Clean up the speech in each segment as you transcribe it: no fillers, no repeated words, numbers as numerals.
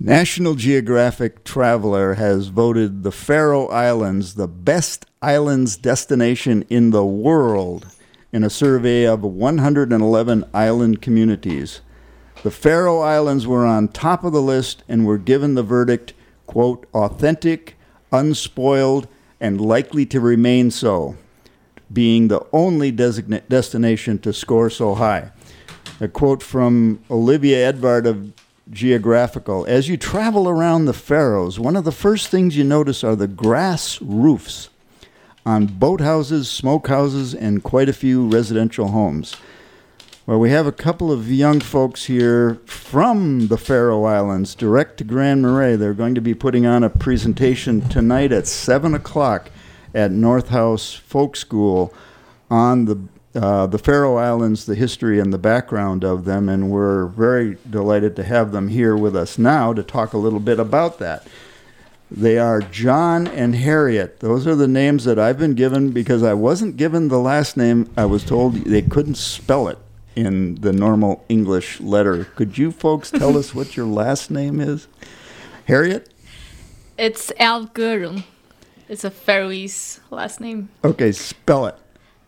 National Geographic Traveler has voted the Faroe Islands the best islands destination in the world in a survey of 111 island communities. The Faroe Islands were on top of the list and were given the verdict, quote, authentic, unspoiled, and likely to remain so, being the only destination to score so high. A quote from Olivia Edvard of Geographical. As you travel around the Faroes, one of the first things you notice are the grass roofs on boathouses, smokehouses, and quite a few residential homes. Well, we have a couple of young folks here from the Faroe Islands, direct to Grand Marais. They're going to be putting on a presentation tonight at 7 o'clock at North House Folk School on the Faroe Islands, the history and the background of them, and we're very delighted to have them here with us now to talk a little bit about that. They are John and Harriet. Those are the names that I've been given because I wasn't given the last name. I was told they couldn't spell it in the normal English letter. Could you folks tell us what your last name is? Harriet? It's Algurun. It's a Faroese last name. Okay, spell it.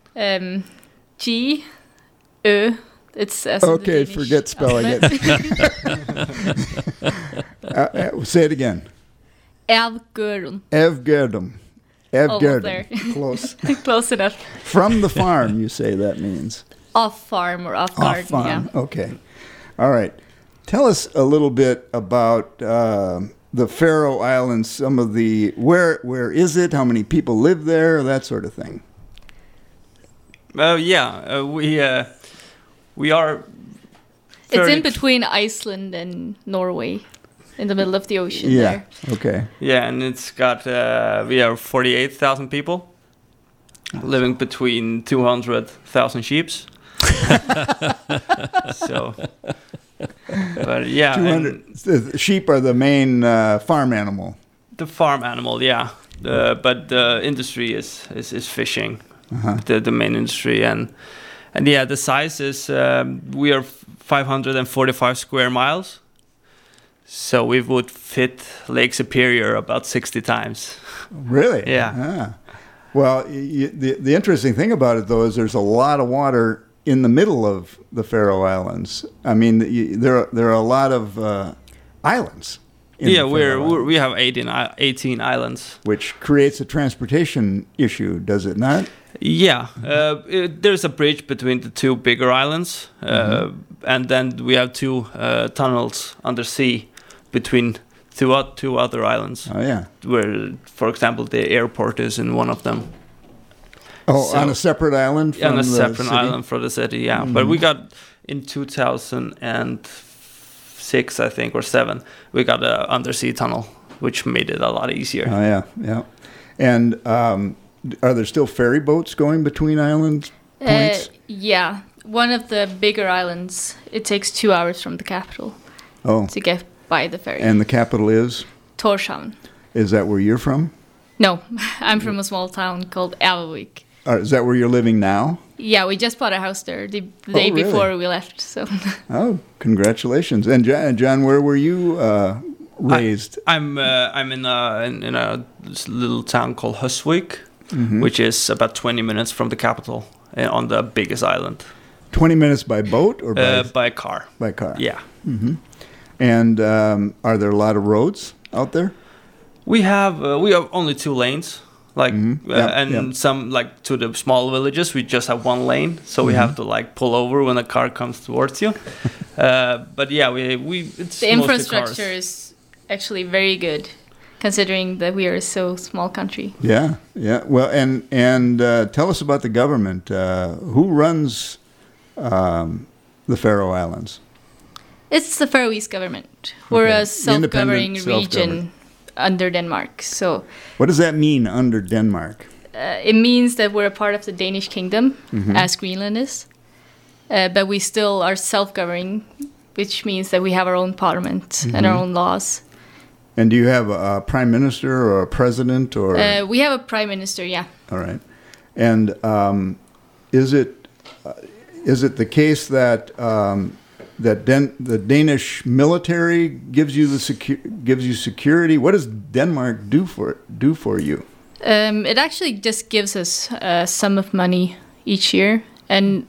G-Ö. It's as okay, forget spelling it. Say it again. Evgurun. Evgurdum. Evgurdum. Close. Close enough. From the farm, you say that means. Off farm or off garden. Off farm. Yeah. Okay. All right. Tell us a little bit about the Faroe Islands. Some of the where is it? How many people live there? That sort of thing. We are. It's in between Iceland and Norway, in the middle of the ocean. Yeah. There. Okay. Yeah, and it's got we are 48,000 people living between 200,000 sheep. So, but yeah, 200 sheep are the main farm animal. The farm animal, yeah. But the industry is fishing, the main industry, and yeah, the size is we are 545 square miles, so we would fit Lake Superior about 60 times. Really? Yeah. Ah. Well, the interesting thing about it, though, is there's a lot of water in the middle of the Faroe Islands. I mean, there are a lot of islands. Yeah, we have 18 islands, which creates a transportation issue, does it not? Yeah, there's a bridge between the two bigger islands, and then we have two tunnels under sea between two other islands. Oh yeah, where, for example, the airport is in one of them. Oh, so, on a separate island from the city? On a separate island for the city, yeah. Mm-hmm. But we got, in 2006, I think, or 2007, we got an undersea tunnel, which made it a lot easier. Oh, yeah, yeah. And are there still ferry boats going between island points? Yeah. One of the bigger islands, it takes 2 hours from the capital to get by the ferry. And the capital is? Tórshavn. Is that where you're from? No, I'm from a small town called Avelvik. Is that where you're living now? Yeah, we just bought a house there the day before we left. So. Oh, congratulations! And John, where were you raised? I'm in a little town called Husvik, which is about 20 minutes from the capital on the biggest island. 20 minutes by boat or by car? By car. Yeah. Mm-hmm. And are there a lot of roads out there? We have only 2 lanes. Some to the small villages, we just have 1 lane, so we have to pull over when a car comes towards you. But yeah, it's the infrastructure is actually very good, considering that we are a so small country. Yeah, yeah. Well, and tell us about the government. Who runs the Faroe Islands? It's the Faroese government. We're a self-governing region under Denmark. So what does that mean, under Denmark? It means that we're a part of the Danish kingdom, as Greenland is, but we still are self-governing, which means that we have our own parliament and our own laws. And do you have a prime minister or a president, or? We have a prime minister, yeah. All right. And is it the case that the Danish military gives you security. What does Denmark do for you? It actually just gives us a sum of money each year, and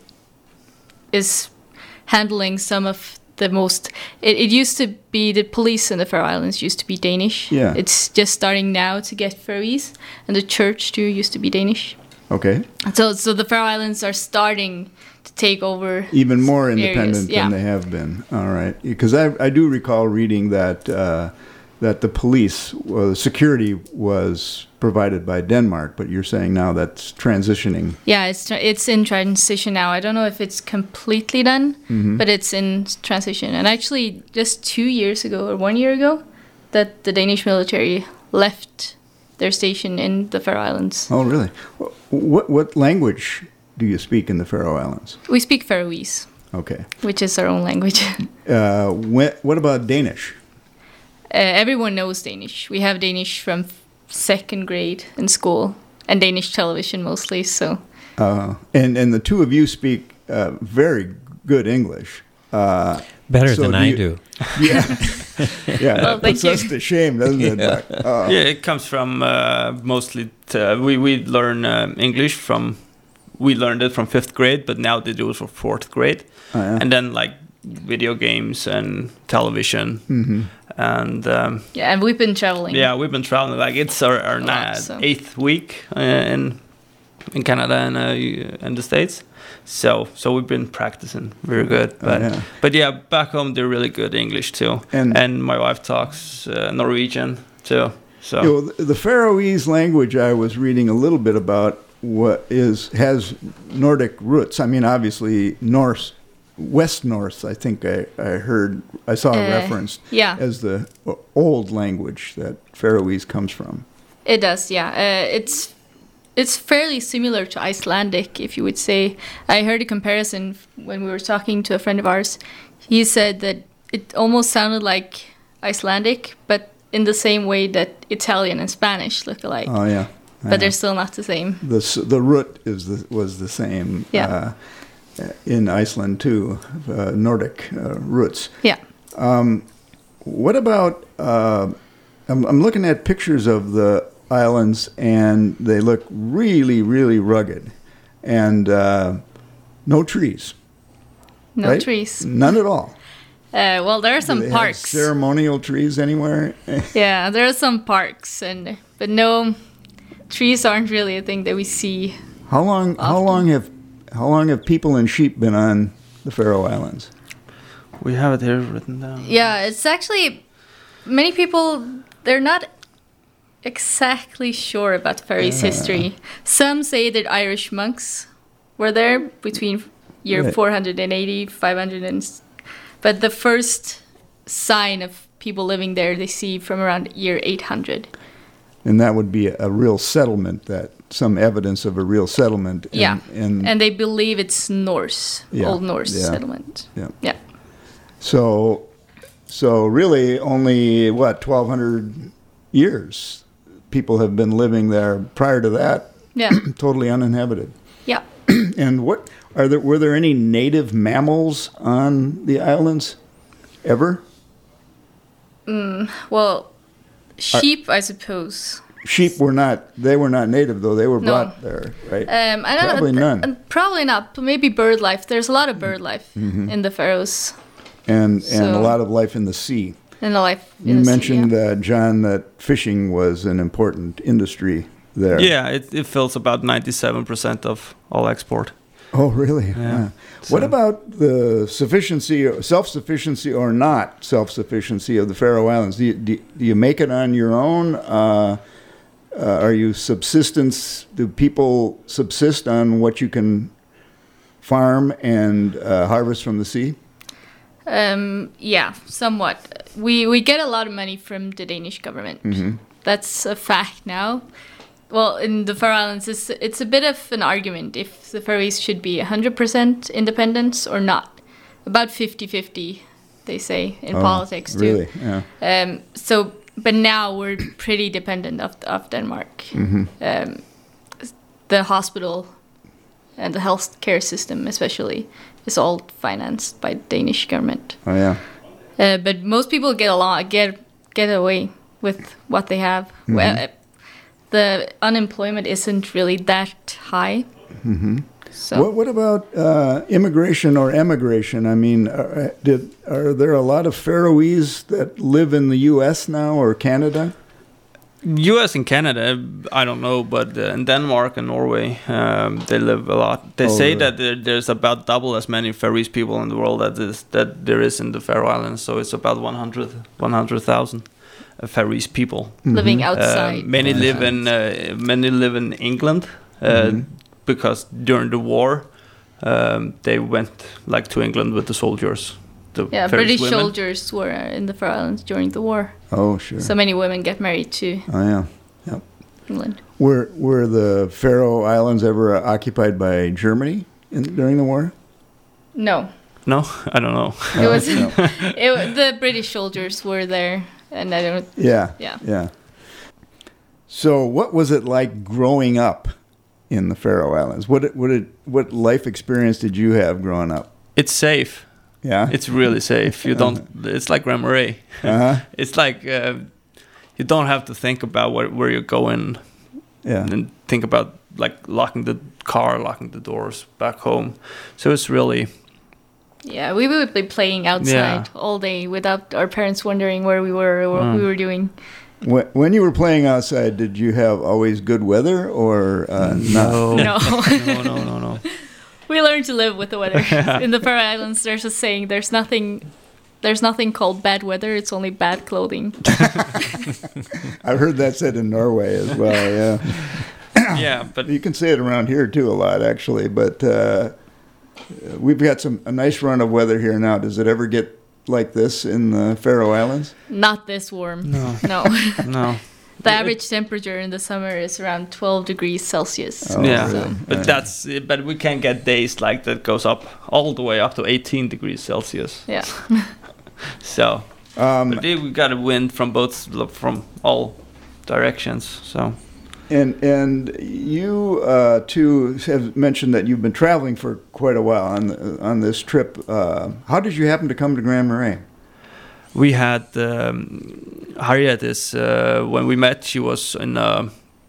is handling some of the most. It used to be the police in the Faroe Islands used to be Danish. Yeah. It's just starting now to get Faroese, and the church too used to be Danish. Okay. So the Faroe Islands are starting to take over even more independent areas. Yeah. than they have been. All right, because I do recall reading that the police, security was provided by Denmark, but you're saying now that's transitioning. Yeah, it's in transition now. I don't know if it's completely done, but it's in transition. And actually, just 2 years ago or 1 year ago, that the Danish military left their station in the Faroe Islands. Oh, really? What language do you speak in the Faroe Islands? We speak Faroese, Okay. which is our own language. What about Danish? Everyone knows Danish. We have Danish from 2nd grade in school, and Danish television mostly. So, and the two of you speak very good English. Better than I do. Yeah, yeah. Well, That puts us to shame, doesn't it? Buck? Yeah, it comes from mostly. We learn English from. We learned it from 5th grade, but now they do it for 4th grade, Yeah. and then like video games and television, and yeah, and we've been traveling. yeah, we've been traveling. Like it's our lot, so. 8th week in Canada and the States. So we've been practicing very good, but yeah, back home they're really good English too, and my wife talks Norwegian too. So the Faroese language I was reading a little bit about has Nordic roots. I mean, obviously Norse, West Norse. I think I saw referenced as the old language that Faroese comes from. It does, yeah. It's fairly similar to Icelandic, if you would say. I heard a comparison when we were talking to a friend of ours. He said that it almost sounded like Icelandic, but in the same way that Italian and Spanish look alike. Oh, yeah. But they're still not the same. The root was the same in Iceland too, Nordic roots. Yeah. What about? I'm looking at pictures of the islands, and they look really, really rugged, and no trees. No right? trees. None at all. Well, there are some Do they parks. have ceremonial trees anywhere? Yeah, there are some parks, but no, trees aren't really a thing that we see. How long have people and sheep been on the Faroe Islands? we have it here written down. Yeah, it's actually many people. They're not exactly sure about Faroese history. Some say that Irish monks were there between year 480, 500, but the first sign of people living there they see from around year 800. And that would be a real settlement, some evidence of a real settlement. And they believe it's Norse, Old Norse settlement. Yeah. So really only, 1,200 years people have been living there. Prior to that, totally uninhabited. Yeah. And were there any native mammals on the islands ever? Well, sheep, I suppose. Sheep were not native though. They were brought there, right? I don't Probably know. none. Probably not. Maybe bird life. There's a lot of bird life in the Faroes. And a lot of life in the sea. And the life in you the mentioned, sea, John, that fishing was an important industry there. Yeah, it fills about 97% of all export. Oh, really? Yeah. What about the self-sufficiency or not self-sufficiency of the Faroe Islands? Do you make it on your own? Are you subsistence? Do people subsist on what you can farm and harvest from the sea? Yeah, somewhat. We get a lot of money from the Danish government. That's a fact now. Well, in the Faroe Islands, it's a bit of an argument if the Faroese should be 100% independence or not. About 50-50, they say, in politics too. Really? Yeah. But now we're pretty dependent of Denmark. The hospital and the healthcare system especially is all financed by the Danish government. Oh yeah. But most people get away with what they have. Mm-hmm. Well, the unemployment isn't really that high. Mm-hmm. So What about immigration or emigration? I mean, are there a lot of Faroese that live in the U.S. now or Canada? U.S. and Canada, I don't know, but in Denmark and Norway, they live a lot. They say that there's about double as many Faroese people in the world that there is in the Faroe Islands. So it's about 100,000 Faroese people living outside. Many live in England because during the war they went like to England with the soldiers. Yeah, British soldiers were in the Faroe Islands during the war. Oh, sure. So many women get married to England. Were the Faroe Islands ever occupied by Germany during the war? No. No, I don't know. It was the British soldiers were there, and I don't. Yeah. So, what was it like growing up in the Faroe Islands? What life experience did you have growing up? It's safe. Yeah, it's really safe. You don't. It's like Grand Marais. It's like you don't have to think about where you're going. Yeah, and think about like locking the car, locking the doors back home. So it's really. Yeah, we would be playing outside all day without our parents wondering where we were or what we were doing. When you were playing outside, did you have always good weather or no? No. We learned to live with the weather. In the Faroe Islands, there's a saying: "There's nothing called bad weather. It's only bad clothing." I've heard that said in Norway as well. Yeah. Yeah, but you can say it around here too a lot, actually. But we've got a nice run of weather here now. Does it ever get like this in the Faroe Islands? Not this warm. No. The average temperature in the summer is around 12 degrees Celsius. Oh, yeah, really? but we can get days like that goes up all the way up to 18 degrees Celsius. Yeah. So, but we got a wind from all directions. So, and you too have mentioned that you've been traveling for quite a while on this trip. How did you happen to come to Grand Marais? We had Harriet when we met. She was in a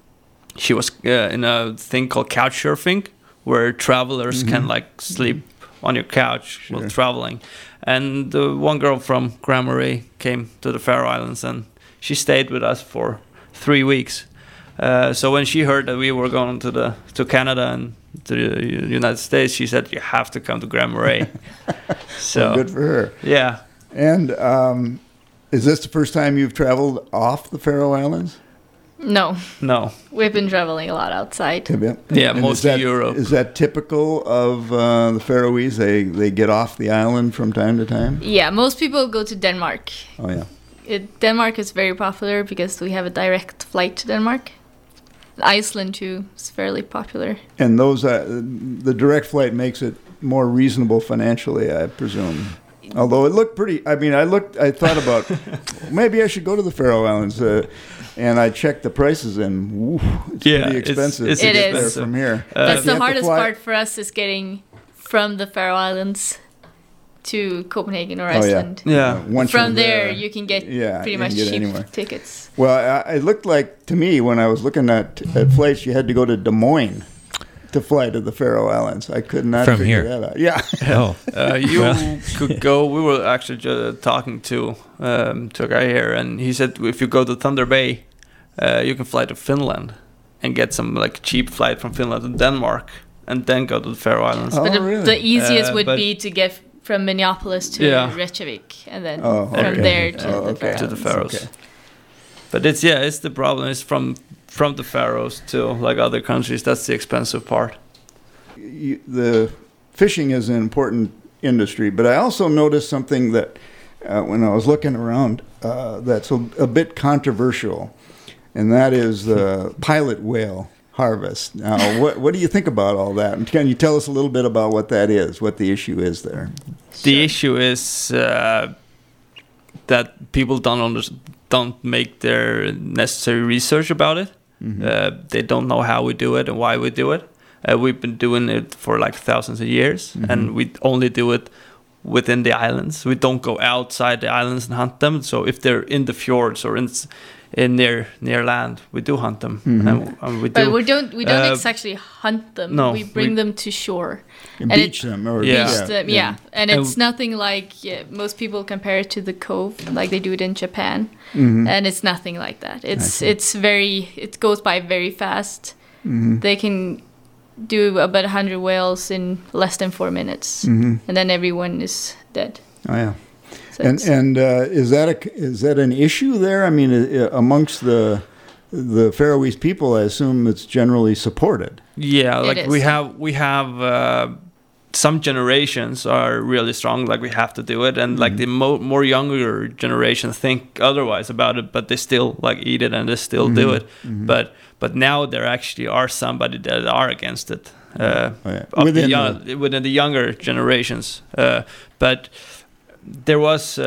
thing called couch surfing, where travelers can like sleep on your couch while traveling. And one girl from Grand Marais came to the Faroe Islands, and she stayed with us for 3 weeks. So when she heard that we were going to Canada and to the United States, she said, "You have to come to Grand Marais." So well, good for her. Yeah. And is this the first time you've traveled off the Faroe Islands? No. We've been traveling a lot outside. Yeah, mostly Europe. Is that typical of the Faroese? They get off the island from time to time? Yeah, most people go to Denmark. Oh, yeah. Denmark is very popular because we have a direct flight to Denmark. Iceland, too, is fairly popular. And the direct flight makes it more reasonable financially, I presume. Although it looked pretty, I thought about maybe I should go to the Faroe Islands, and I checked the prices, and it's pretty expensive it's to get expensive. there from here. That's the hardest part for us is getting from the Faroe to Copenhagen or Iceland. Yeah. Once from there, you can get pretty much cheap anywhere. tickets. Well, it looked like to me when I was looking at flights, you had to go to Des Moines to fly to the Faroe Islands. I could not from figure here. that out. Yeah. You could go. We were actually talking to a guy here, and he said if you go to Thunder Bay, you can fly to Finland and get some like cheap flight from Finland to Denmark, and then go to the Faroe Islands. Oh, But really? the easiest would be to get from Minneapolis to Reykjavik, and then from there to the Faroes. Okay. But it's the problem. It's from the Faroes to like other countries. That's the expensive part. The fishing is an important industry, but I also noticed something that when I was looking around that's a bit controversial, and that is the pilot whale harvest. Now, what do you think about all that? And can you tell us a little bit about what that is, what the issue is there? The issue is that people don't make their necessary research about it. They don't know how we do it and why we do it. We've been doing it for like thousands of years, and we only do it within the islands. We don't go outside the islands and hunt them. So if they're in the fjords or in near land, we do hunt them. And we but we don't actually hunt them. No, we bring them to shore and beach them or beach them. Yeah. And it's nothing like most people compare it to the cove, like they do it in Japan, and it's nothing like that. It goes by very fast. They can do about 100 whales in less than 4 minutes, and then everyone is dead. Oh yeah. So is that an issue there? I mean, amongst the Faroese people, I assume it's generally supported. Yeah, like we have some generations are really strong, like we have to do it, and like the more younger generations think otherwise about it, but they still like eat it and they still do it. But now there actually are somebody that are against it within the younger generations. But there was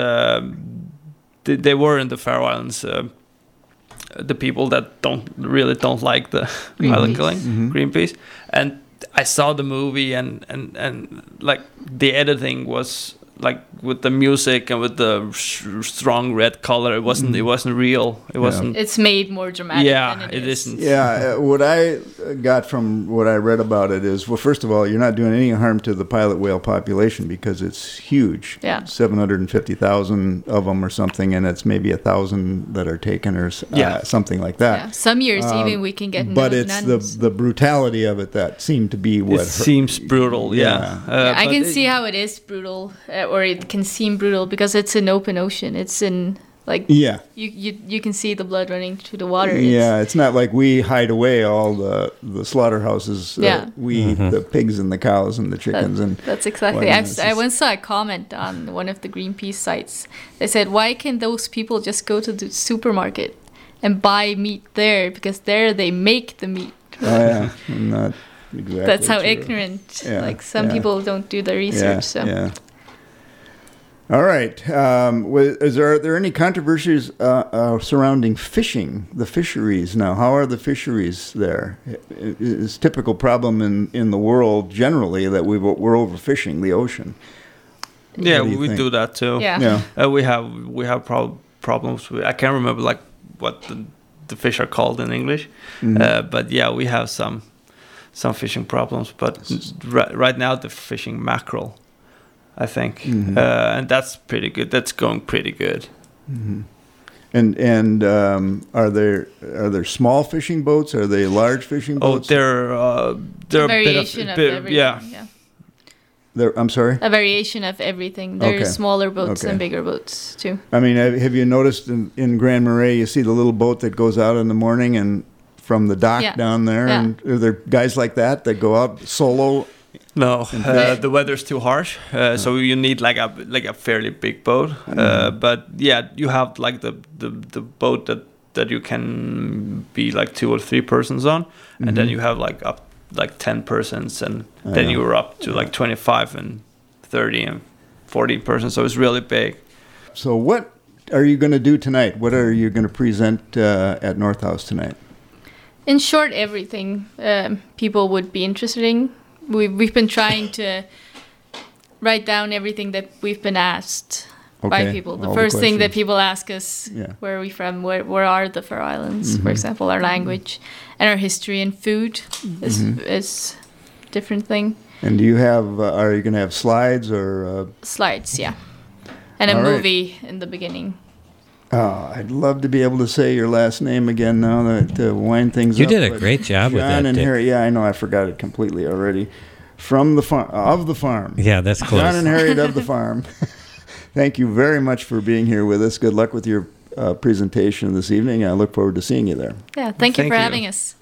they were in the Faroe Islands the people that don't like the island killing, Greenpeace, and I saw the movie and like the editing was like with the music and with the strong red color, it wasn't real. It wasn't. It's made more dramatic. Yeah, than it isn't. Yeah, what I got from what I read about it is, well, first of all, you're not doing any harm to the pilot whale population because it's huge. Yeah, 750,000 of them or something, and it's maybe 1,000 that are taken or something like that. Yeah. Some years even we can get. But it's the brutality of it that seemed to be what. It seems brutal. Yeah, I can see how it is brutal. Or it can seem brutal because it's an open ocean. It's in like you can see the blood running through the water. It's not like we hide away all the slaughterhouses. We eat the pigs and the cows and the chickens. That's exactly. I once saw a comment on one of the Greenpeace sites. They said, "Why can those people just go to the supermarket and buy meat there? Because there they make the meat." Not exactly. That's how true. Ignorant. Like some people don't do the research. All right. Are there any controversies surrounding fishing, the fisheries now? How are the fisheries there? It's a typical problem in the world generally that we're overfishing the ocean. Yeah, we do that too. Yeah. We have problems with, I can't remember like what the fish are called in English, but yeah, we have some fishing problems. But right now they're fishing mackerel, I think, and that's pretty good. That's going pretty good. And are there small fishing boats? Are they large fishing boats? They're a variation of everything. Yeah. I'm sorry? A variation of everything. There's smaller boats and bigger boats too. I mean, have you noticed in Grand Marais, you see the little boat that goes out in the morning and from the dock down there, and are there guys like that go out solo? No, the weather's too harsh, so you need like a fairly big boat. But yeah, you have like the boat that you can be like 2 or 3 persons on, and then you have like up like 10 persons, and then you're up to like 25 and 30 and 40 persons. So it's really big. So what are you going to do tonight? What are you going to present at North House tonight? In short, everything people would be interested in. We've been trying to write down everything that we've been asked by people. The first thing that people ask us, where are we from? Where are the Faroe Islands? For example, our language and our history and food is different thing. And do you have? Are you going to have slides or slides? Yeah, and a movie in the beginning. Oh, I'd love to be able to say your last name again now to wind things up. You did a great job with that. John and Harriet. Yeah, I know. I forgot it completely already. From the farm, of the farm. Yeah, that's close. John and Harriet of the farm. Thank you very much for being here with us. Good luck with your presentation this evening. I look forward to seeing you there. Yeah, thank you for having us.